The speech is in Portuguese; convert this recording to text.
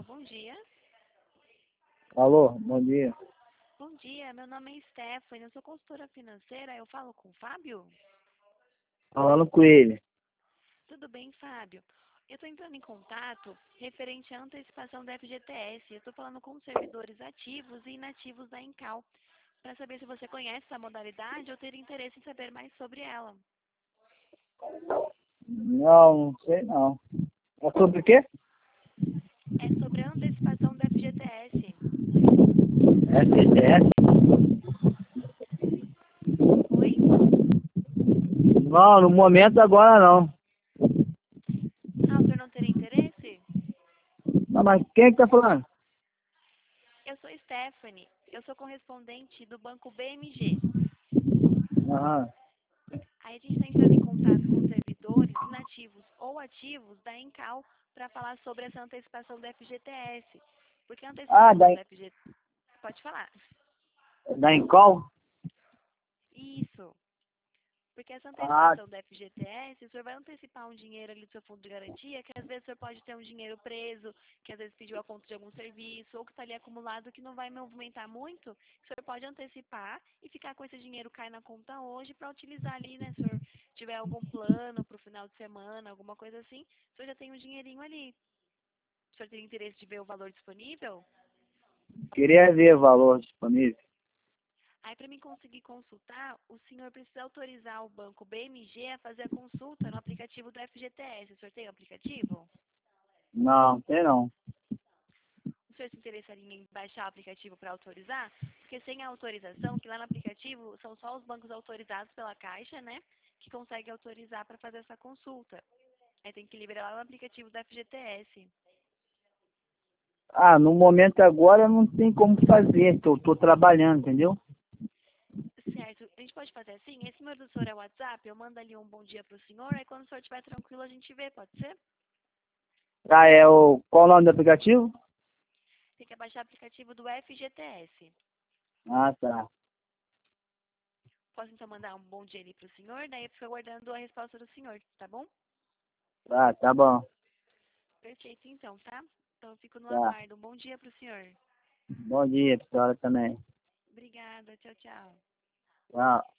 bom dia. Alô, bom dia. Bom dia, meu nome é Stephanie, eu sou consultora financeira, eu falo com o Fábio? Falando com ele. Tudo bem, Fábio? Eu estou entrando em contato referente à antecipação da FGTS. Eu estou falando com servidores ativos e inativos da Encal, para saber se você conhece essa modalidade ou teria interesse em saber mais sobre ela. Não, não sei não. É sobre o quê? É sobre a antecipação da FGTS. FGTS? Oi? Não, no momento agora não. Ah, o senhor não teria interesse? Não, mas quem é que tá falando? Eu sou Stephanie, eu sou correspondente do Banco BMG. Aham. Aí a gente está entrando em contato com servidores inativos ou ativos da Encal para falar sobre essa antecipação da FGTS. Porque a Ah, antecipação da FGTS... Pode falar. da Encol? Isso. Porque essa Ah, antecipação da FGTS, o senhor vai antecipar um dinheiro ali do seu fundo de garantia, que às vezes o senhor pode ter um dinheiro preso, que às vezes pediu a conta de algum serviço, ou que está ali acumulado que não vai movimentar muito, o senhor pode antecipar e ficar com esse dinheiro cair na conta hoje para utilizar ali, né? Se o senhor tiver algum plano para o final de semana, alguma coisa assim, o senhor já tem um dinheirinho ali. O senhor tem interesse de ver o valor disponível? queria ver o valor disponível. Aí, para mim conseguir consultar, o senhor precisa autorizar o banco BMG a fazer a consulta no aplicativo do FGTS. O senhor tem o aplicativo? Não, tem não. O senhor se interessaria em baixar o aplicativo para autorizar? Porque sem a autorização, que lá no aplicativo são só os bancos autorizados pela Caixa, né? Que conseguem autorizar para fazer essa consulta. Aí tem que liberar lá no aplicativo do FGTS. Ah, no momento agora não tem como fazer, tô trabalhando, entendeu? Certo. A gente pode fazer assim? Esse número do senhor é o WhatsApp? Eu mando ali um bom dia para o senhor. Aí quando o senhor estiver tranquilo, a gente vê, pode ser? Ah, qual o nome do aplicativo? Tem que baixar o aplicativo do FGTS. Ah, tá. Posso então mandar um bom dia ali para o senhor? Daí eu fico aguardando a resposta do senhor, tá bom? Ah, tá bom. Perfeito então, tá? Então eu fico no Tá. aguardo. Um bom dia para o senhor. Bom dia pra senhora também. Obrigada. Tchau, tchau. Tchau.